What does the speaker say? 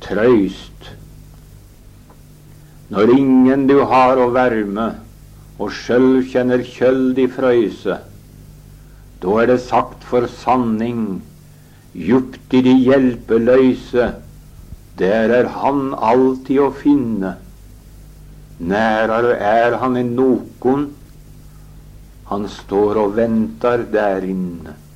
trøyst. Når ingen du har å verme, og sjølv kjenner kjøld i frøyse, da det sagt for sanning, djupt i de hjelpeløyse, der han alltid å finne. Nærare han enn nokon, han står og ventar der inne.